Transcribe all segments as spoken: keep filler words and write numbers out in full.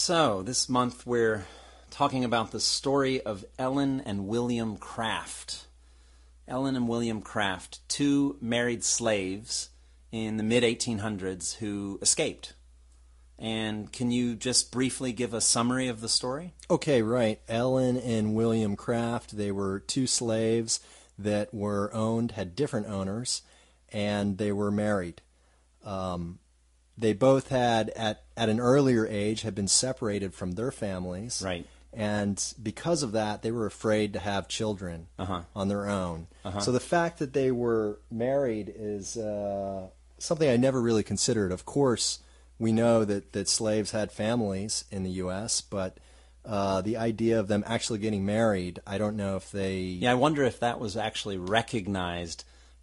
So, this month we're talking about the story of Ellen and William Craft. Ellen and William Craft, two married slaves in the mid eighteen hundreds who escaped. And can you just briefly give a summary of the story? Okay, right. Ellen and William Craft, they were two slaves that were owned, had different owners, and they were married. Um, they both had, at, at an earlier age, had been separated from their families. Right. And because of that, they were afraid to have children uh-huh. on their own. Uh-huh. So the fact that they were married is uh, something I never really considered. Of course, we know that, that slaves had families in the U S, but uh, the idea of them actually getting married, I don't know if they... Yeah, I wonder if that was actually recognized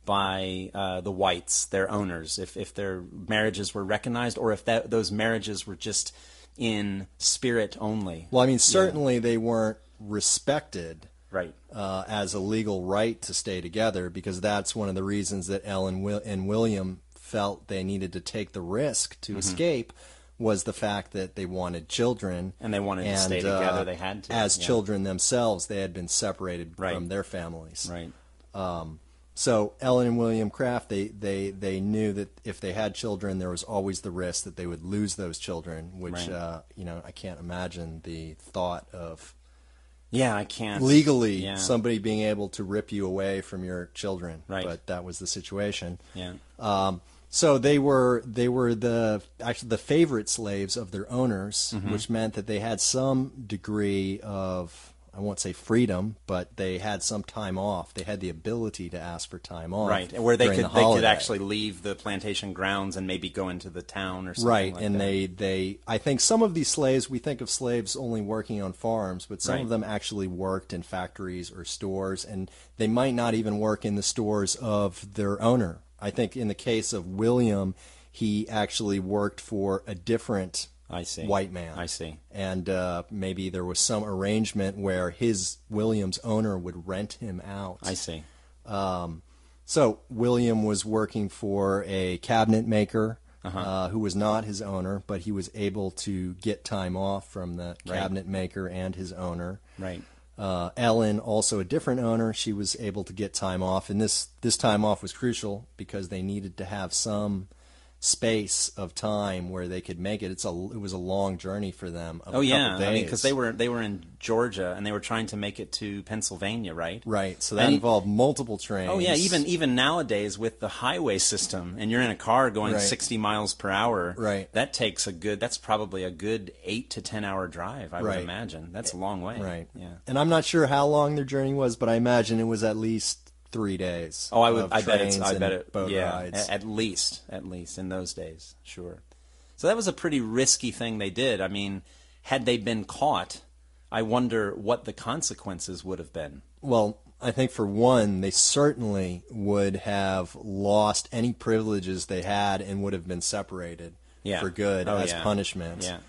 by uh, the whites, their owners, if, if their marriages were recognized, or if that, those marriages were just in spirit only. Well, I mean, certainly yeah. they weren't respected right. uh, as a legal right to stay together, because that's one of the reasons that Ellen Will- and William felt they needed to take the risk to mm-hmm. escape, was the fact that they wanted children. And they wanted and, to stay together. Uh, they had to. As yeah. children themselves, they had been separated right. from their families. Right. Um, so Ellen and William Craft, they, they, they knew that if they had children, there was always the risk that they would lose those children, which, right. uh, you know, I can't imagine the thought of... Yeah, I can't. Legally, yeah. somebody being able to rip you away from your children. Right. But that was the situation. Yeah. Um, so they were they were the actually the favorite slaves of their owners, mm-hmm. which meant that they had some degree of, I won't say freedom, but they had some time off. They had the ability to ask for time off. Right, where they could the they could actually leave the plantation grounds and maybe go into the town or something right, like and that. they, they I think some of these slaves, we think of slaves only working on farms, but some right. of them actually worked in factories or stores, and they might not even work in the stores of their owner. I think in the case of William, he actually worked for a different I see. white man. I see. And uh, maybe there was some arrangement where his, William's owner, would rent him out. I see. Um, so William was working for a cabinet maker uh-huh. uh, who was not his owner, but he was able to get time off from the right. cabinet maker and his owner. Right. Uh, Ellen, also a different owner, she was able to get time off, and this, this time off was crucial because they needed to have some space of time where they could make it. It's a it was a long journey for them. Of oh a yeah, couple days. I mean, because they were they were in Georgia and they were trying to make it to Pennsylvania, right? Right. So that and, involved multiple trains. Oh yeah, even even nowadays with the highway system, and you're in a car going right. sixty miles per hour. Right. That takes a good. That's probably a good eight to ten hour drive. I right. would imagine. That's a long way. Right. Yeah. And I'm not sure how long their journey was, but I imagine it was at least three days. Oh, I would. I bet it's. I bet it. it. Yeah, at, at least, at least in those days, sure. So that was a pretty risky thing they did. I mean, had they been caught, I wonder what the consequences would have been. Well, I think for one, they certainly would have lost any privileges they had and would have been separated yeah. for good oh, as yeah. punishment. Yeah.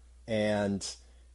And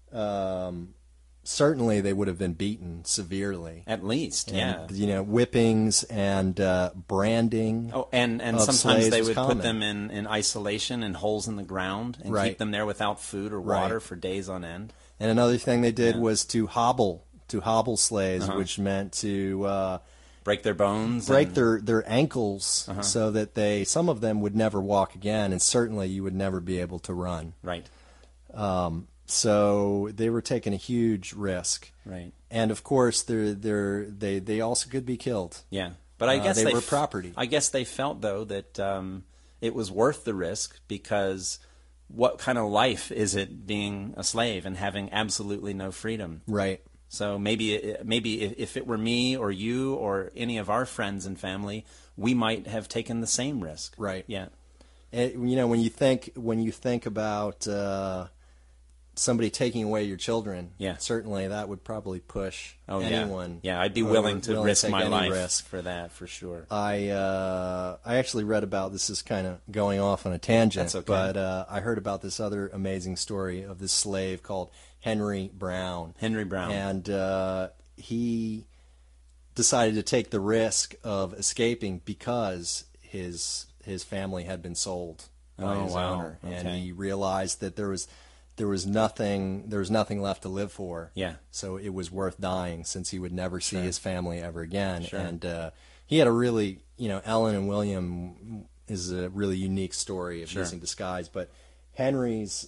um, certainly they would have been beaten severely. At least, and, yeah. You know, whippings and uh, branding. Oh, and, and of sometimes they would common. put them in, in isolation in holes in the ground and right. keep them there without food or water right. for days on end. And another thing they did yeah. was to hobble, to hobble slaves, uh-huh. which meant to uh, break their bones, break and... their their ankles, uh-huh. so that they some of them would never walk again, and certainly you would never be able to run. Right. Um, so they were taking a huge risk. Right. And of course, they're, they're, they they also could be killed. Yeah, but I guess uh, they, they were f- property. I guess they felt though that um, it was worth the risk, because what kind of life is it being a slave and having absolutely no freedom? Right. So maybe maybe if it were me or you or any of our friends and family, we might have taken the same risk. Right. Yeah. It, you know, when you think when you think about uh, somebody taking away your children, yeah. certainly that would probably push oh, anyone. Yeah. yeah, I'd be willing to willing risk to my life risk. for that, for sure. I uh, I actually read about, this is kind of going off on a tangent, That's okay. but uh, I heard about this other amazing story of this slave called Henry Brown. Henry Brown. And uh, he decided to take the risk of escaping because his his family had been sold by oh, his wow. owner, okay. and he realized that there was there was nothing there was nothing left to live for. Yeah. So it was worth dying, since he would never see Sure. his family ever again. Sure. And uh, he had a really, you know, Ellen and William is a really unique story of Sure. using disguise. But Henry's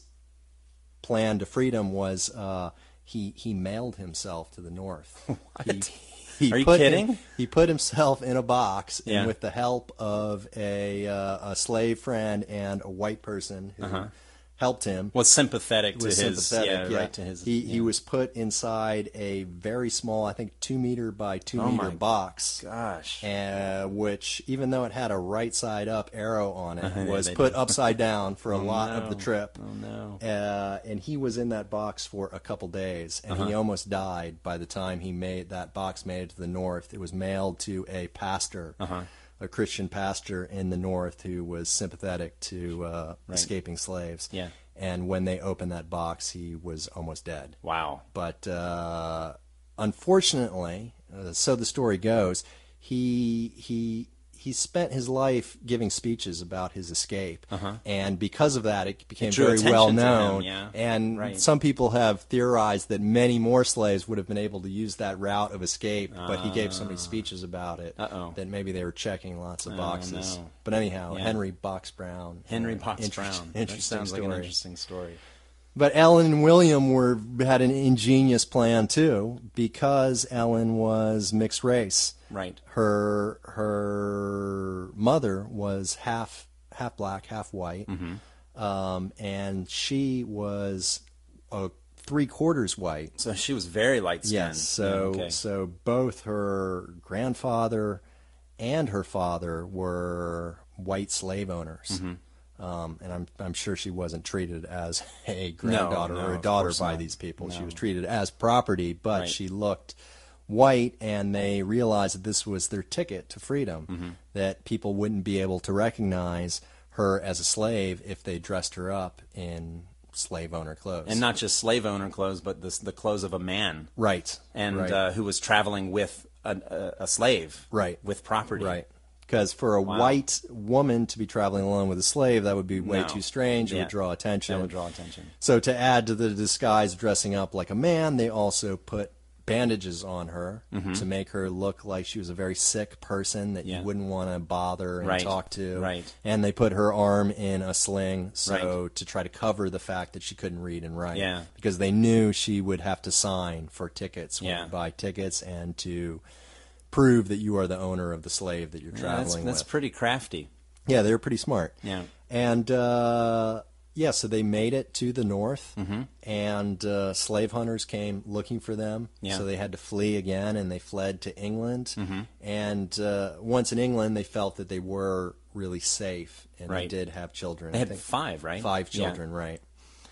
plan to freedom was uh, he he mailed himself to the North. What? He, he Are you put kidding? him- he put himself in a box, Yeah. and with the help of a uh, a slave friend and a white person who Uh-huh. helped him. Was sympathetic to was his, sympathetic, yeah, right to his. he yeah. he was put inside a very small, I think, two meter by two Oh meter my box, Gosh. uh, which, even though it had a right side up arrow on it, Yeah, was they put did. upside down for a Oh, lot no. of the trip. Oh no. Uh, and he was in that box for a couple days, and he Uh-huh. almost died by the time he made that box made it to the North. It was mailed to a pastor, Uh-huh. a Christian pastor in the North who was sympathetic to uh, Right. escaping slaves. Yeah. And when they opened that box, he was almost dead. Wow. But uh, unfortunately, uh, so the story goes, he he he spent his life giving speeches about his escape, Uh-huh. and because of that, it became It drew very attention well to him, known. yeah. And Right. some people have theorized that many more slaves would have been able to use that route of escape, but he gave so many speeches about it Uh-oh. that maybe they were checking lots of Oh, boxes. no. But anyhow, Yeah. Henry Box Brown. Henry uh, Box interest- Brown. That Interesting sounds story. like an interesting story. But Ellen and William were had an ingenious plan too, because Ellen was mixed race. Right. Her her mother was half half black, half white, Mm-hmm. um, and she was a three quarters white. So she was very light skinned. Yes. So okay. so both her grandfather and her father were white slave owners. Mm-hmm. Um, and I'm I'm sure she wasn't treated as a granddaughter no, or a of daughter course by not. these people. She No. was treated as property, but Right. she looked white, and they realized that this was their ticket to freedom, Mm-hmm. that people wouldn't be able to recognize her as a slave if they dressed her up in slave owner clothes. And not just slave owner clothes, but the the clothes of a man, right. and right. uh, who was traveling with a, a, a slave, Right. with property, Right. Because for a Wow. white woman to be traveling alone with a slave, that would be way No. too strange. It Yeah. would draw attention. That would draw attention. So to add to the disguise dressing up like a man, they also put bandages on her to make her look like she was a very sick person that Yeah. you wouldn't want to bother and Right. talk to. Right. And they put her arm in a sling so Right. to try to cover the fact that she couldn't read and write. Yeah. Because they knew she would have to sign for tickets when Yeah. you buy tickets, and to prove that you are the owner of the slave that you're Yeah, traveling that's, that's with. pretty crafty. Yeah, they were pretty smart. Yeah. And uh, yeah, so they made it to the north, Mm-hmm. and uh, slave hunters came looking for them. Yeah. So they had to flee again, and they fled to England. Mm-hmm. And uh, once in England, they felt that they were really safe, and Right. they did have children. They I had think five, right? Five Yeah. children, right?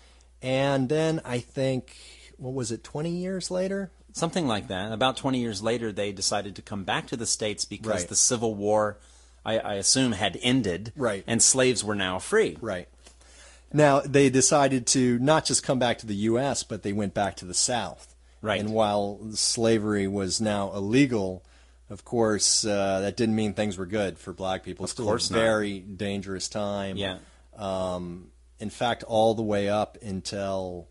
And then I think, what was it, twenty years later? Something like that. About twenty years later, they decided to come back to the States because Right. the Civil War, I, I assume, had ended. Right. And slaves were now free. Right. Now, they decided to not just come back to the U S, but they went back to the South. Right. And while slavery was now illegal, of course, uh, that didn't mean things were good for black people. It's Of still course a not. very dangerous time. Yeah. Um, in fact, all the way up until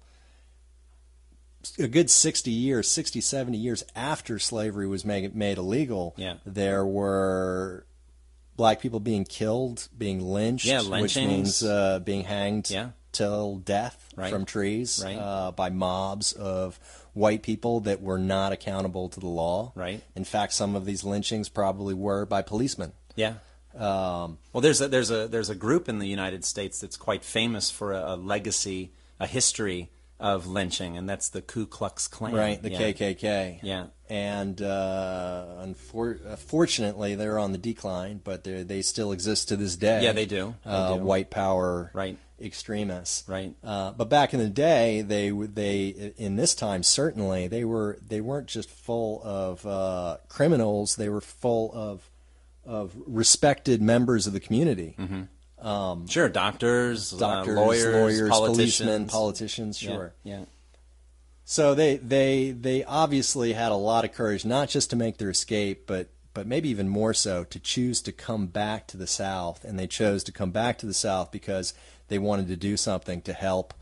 a good sixty years, sixty, seventy years after slavery was made, made illegal, Yeah. there were black people being killed, being lynched, Yeah, which lynchings. means uh, being hanged Yeah. till death Right. from trees Right. uh, by mobs of white people that were not accountable to the law. Right. In fact, some of these lynchings probably were by policemen. Yeah. Um, Well, there's a, there's a there's a group in the United States that's quite famous for a, a legacy, a history of lynching, and that's the Ku Klux Klan. right, the yeah. K K K. Yeah. And uh, unfor- uh, fortunately, they're on the decline, but they they still exist to this day. Yeah, they do. They uh, do. White power Right. extremists. Right. Uh, but back in the day, they they in this time certainly they were they weren't just full of uh, criminals. They were full of of respected members of the community. Mm-hmm. Sure, doctors, Doctors, uh, lawyers, lawyers, politicians. policemen, politicians. Yeah, Sure. Yeah. So they, they they obviously had a lot of courage, not just to make their escape, but but maybe even more so to choose to come back to the South. And they chose to come back to the South because they wanted to do something to help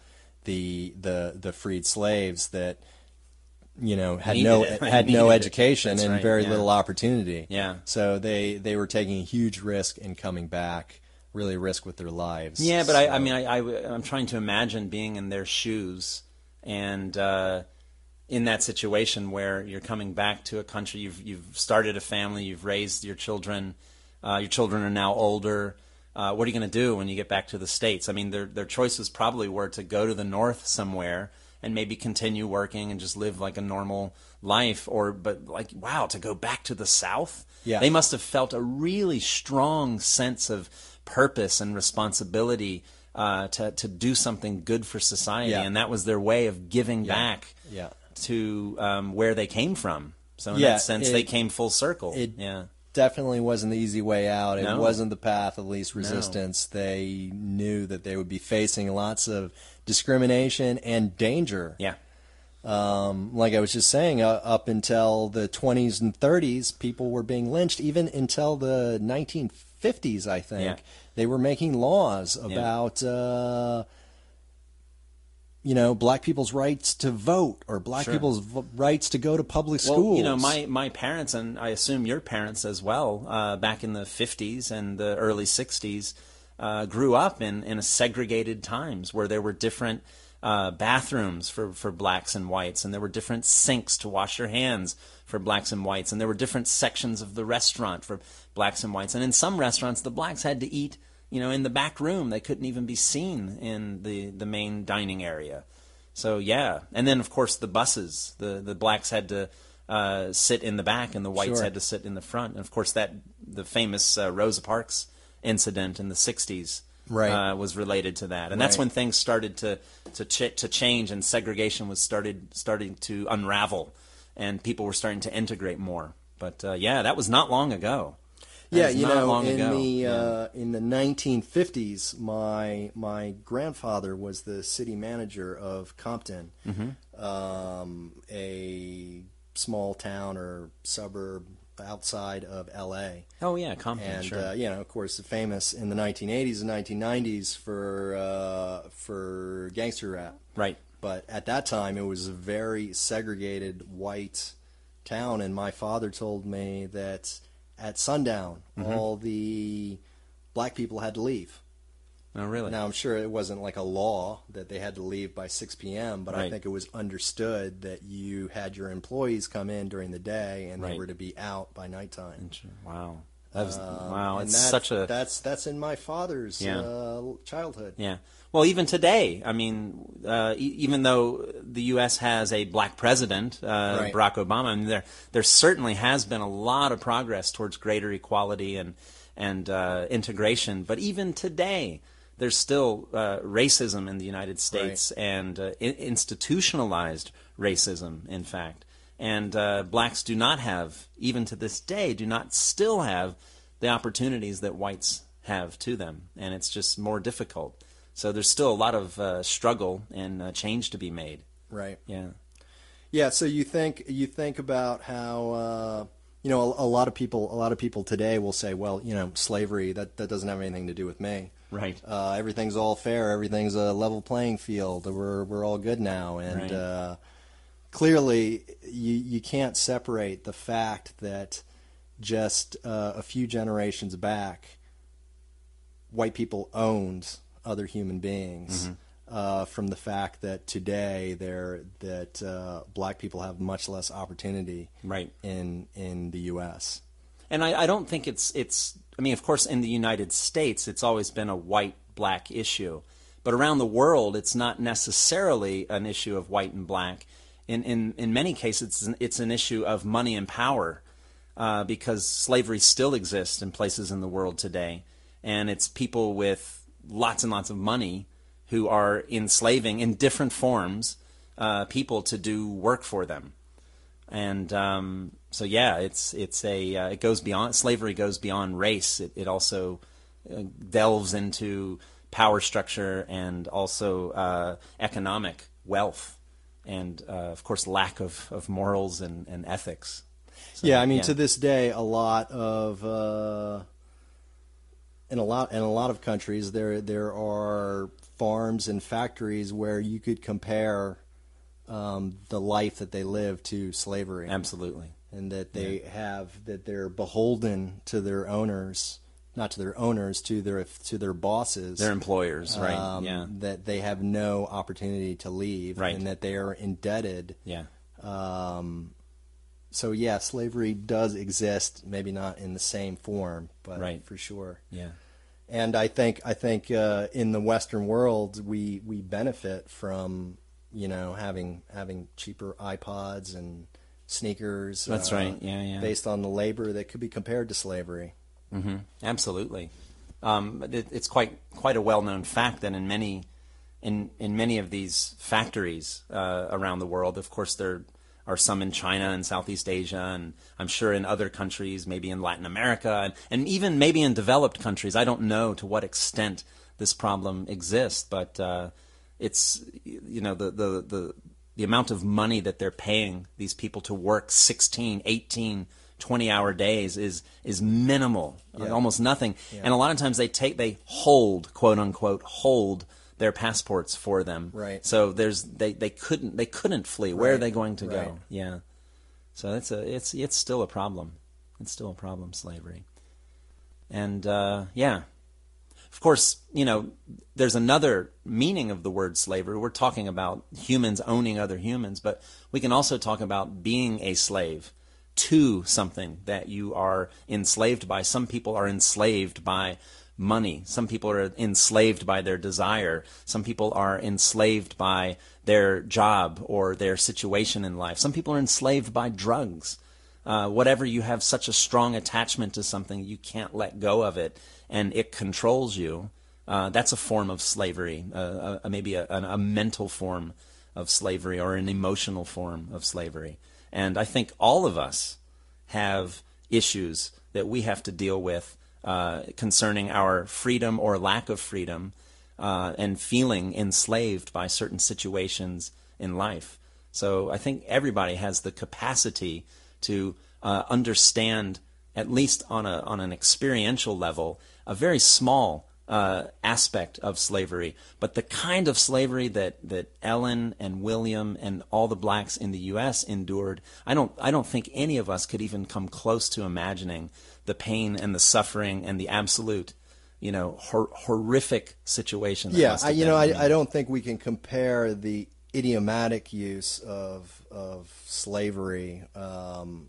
the the the freed slaves that you know had Needed no it. had Needed no it. education That's and right, very yeah. little opportunity. Yeah. So they they were taking a huge risk in coming back, really risk with their lives. Yeah, but I, So- I mean, I, I, I'm trying to imagine being in their shoes and uh, in that situation where you're coming back to a country, you've you've started a family, you've raised your children, uh, your children are now older. Uh, what are you going to do when you get back to the States? I mean, their their choices probably were to go to the north somewhere and maybe continue working and just live like a normal life, or but like wow, to go back to the South. Yeah. They must have felt a really strong sense of purpose and responsibility uh, to to do something good for society, Yeah. and that was their way of giving Yeah. back Yeah. to um, where they came from. So in Yeah, that sense, it- they came full circle. it- yeah. Definitely wasn't the easy way out. It No. wasn't the path of least resistance. They knew that they would be facing lots of discrimination and danger. Yeah. Um, like I was just saying, uh, up until the twenties and thirties, people were being lynched. Even until the nineteen fifties, I think, Yeah. they were making laws about, uh, you know, black people's rights to vote or black Sure. people's v- rights to go to public Well, schools. you know, my, my parents, and I assume your parents as well, uh, back in the fifties and the early sixties, uh, grew up in, in a segregated times where there were different uh, bathrooms for, for blacks and whites, and there were different sinks to wash your hands for blacks and whites, and there were different sections of the restaurant for blacks and whites. And in some restaurants, the blacks had to eat, you know, in the back room. They couldn't even be seen in the, the main dining area. So, yeah. And then, of course, the buses. The, the blacks had to uh, sit in the back, and the whites Sure. had to sit in the front. And, of course, that the famous uh, Rosa Parks incident in the sixties Right. uh, was related to that. And that's Right. when things started to to, ch- to change, and segregation was started starting to unravel, and people were starting to integrate more. But, uh, yeah, that was not long ago. That Yeah, is you not know, long in ago. the Yeah. uh, in the nineteen fifties, my my grandfather was the city manager of Compton, Mm-hmm. um, a small town or suburb outside of L A. Oh, yeah, Compton, And sure. uh, you know, of course, famous in the nineteen eighties and nineteen nineties for uh, for gangster rap. Right. But at that time, it was a very segregated white town, and my father told me that at sundown, Mm-hmm. all the black people had to leave. Oh, really? Now, I'm sure it wasn't like a law that they had to leave by six p.m., but I Right. think it was understood that you had your employees come in during the day and they Right. were to be out by nighttime. Wow. That was, Um, wow, and it's that's, such a... that's that's in my father's Yeah. uh, childhood. Yeah. Well, even today, I mean, uh, e- even though the U S has a black president, uh, Right. Barack Obama, I mean, there there certainly has been a lot of progress towards greater equality and and uh, integration. But even today, there's still uh, racism in the United States, and uh, in- institutionalized racism, in fact. And uh, blacks do not have, even to this day, do not still have the opportunities that whites have to them, and it's just more difficult. So there's still a lot of uh, struggle and uh, change to be made. Right. Yeah. Yeah. So you think you think about how uh, you know a, a lot of people a lot of people today will say, well, you know, slavery that that doesn't have anything to do with me. Right. Uh, everything's all fair. Everything's a level playing field. We're we're all good now. And Right. uh, clearly, you you can't separate the fact that just uh, a few generations back, white people owned other human beings. Mm-hmm. Uh, from the fact that today there that uh, black people have much less opportunity Right. in in the U S. And I, I don't think it's it's. I mean, of course, in the United States, it's always been a white-black issue, but around the world, it's not necessarily an issue of white and black. In in in many cases, it's an, it's an issue of money and power, uh, because slavery still exists in places in the world today, and it's people with lots and lots of money who are enslaving in different forms uh, people to do work for them. And um, so, yeah, it's it's a uh, it goes beyond slavery goes beyond race. It, it also uh, delves into power structure and also uh, economic wealth, and uh, of course, lack of, of morals and, and ethics. So, Yeah, I mean, to this day, a lot of uh, in a lot in a lot of countries there there are farms and factories where you could compare um, the life that they live to slavery. Absolutely. And that they Yeah. have, that they're beholden to their owners, not to their owners, to their to their bosses. Their employers, right, um, yeah. That they have no opportunity to leave, Right. and that they are indebted. Yeah. Um, so yeah, slavery does exist, maybe not in the same form, but Right. for sure. Yeah. And I think I think uh, in the Western world, we we benefit from, you know, having having cheaper iPods and sneakers. That's uh, right. Yeah, yeah. Based on the labor that could be compared to slavery. Mm-hmm. Absolutely. Um, it, it's quite quite a well-known fact that in many in in many of these factories uh, around the world, of course, there are some in China and Southeast Asia, and I'm sure in other countries, maybe in Latin America, and, and even maybe in developed countries. I don't know to what extent this problem exists, but uh, it's you know the the the the amount of money that they're paying these people to work sixteen, eighteen, twenty hour days is is minimal, Yeah. almost nothing. Yeah. And a lot of times they take they hold, quote unquote, hold their passports for them. Right. So there's they, they couldn't they couldn't flee. Where are Right. they going to Right. go? Yeah. So it's a it's it's still a problem. It's still a problem, slavery. And uh, yeah. Of course, you know, there's another meaning of the word slavery. We're talking about humans owning other humans, but we can also talk about being a slave to something that you are enslaved by. Some people are enslaved by money. Some people are enslaved by their desire. Some people are enslaved by their job or their situation in life. Some people are enslaved by drugs. Uh, whatever, you have such a strong attachment to something, you can't let go of it, and it controls you. Uh, that's a form of slavery, uh, uh, maybe a, a, a mental form of slavery or an emotional form of slavery. And I think all of us have issues that we have to deal with uh, concerning our freedom or lack of freedom uh, and feeling enslaved by certain situations in life. So I think everybody has the capacity to uh, understand, at least on a on an experiential level, a very small uh, aspect of slavery. But the kind of slavery that, that Ellen and William and all the blacks in the U S endured, I don't I don't think any of us could even come close to imagining the pain and the suffering and the absolute, you know, hor- horrific situation. That Yeah, must I, have you been. know, I I, mean, I don't think we can compare the idiomatic use of of slavery um,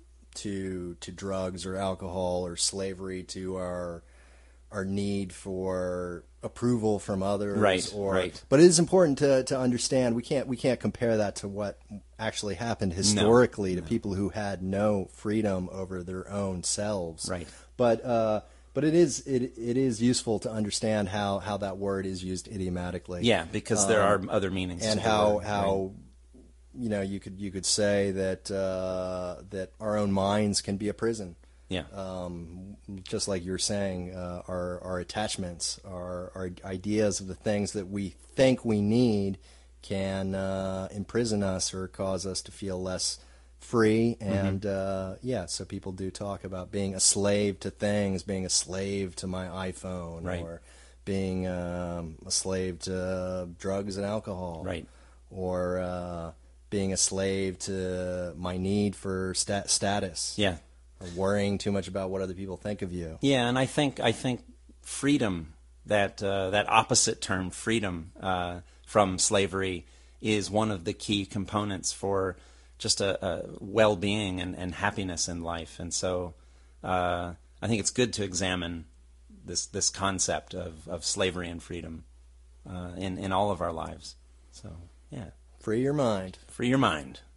to to drugs or alcohol, or slavery to our our need for approval from others. Right, or, right. But it is important to, to understand we can't we can't compare that to what actually happened historically No, to no. people who had no freedom over their own selves. Right. But uh, but it is it it is useful to understand how, how that word is used idiomatically. Yeah, because there Um, are other meanings. and to the how word, how you know you could you could say that uh, that our own minds can be a prison. Yeah. Um, just like you're saying, uh, our our attachments, our our ideas of the things that we think we need can uh, imprison us or cause us to feel less free. And Mm-hmm. uh, yeah, so people do talk about being a slave to things, being a slave to my iPhone, Right. or being um, a slave to drugs and alcohol, Right. or uh, being a slave to my need for stat- status, Yeah. or worrying too much about what other people think of you. Yeah, and I think I think freedom, that uh, that opposite term, freedom uh, from slavery, is one of the key components for just a, a well-being and, and happiness in life. And so, uh, I think it's good to examine this this concept of, of slavery and freedom uh, in in all of our lives. So, yeah, Free your mind. free your mind.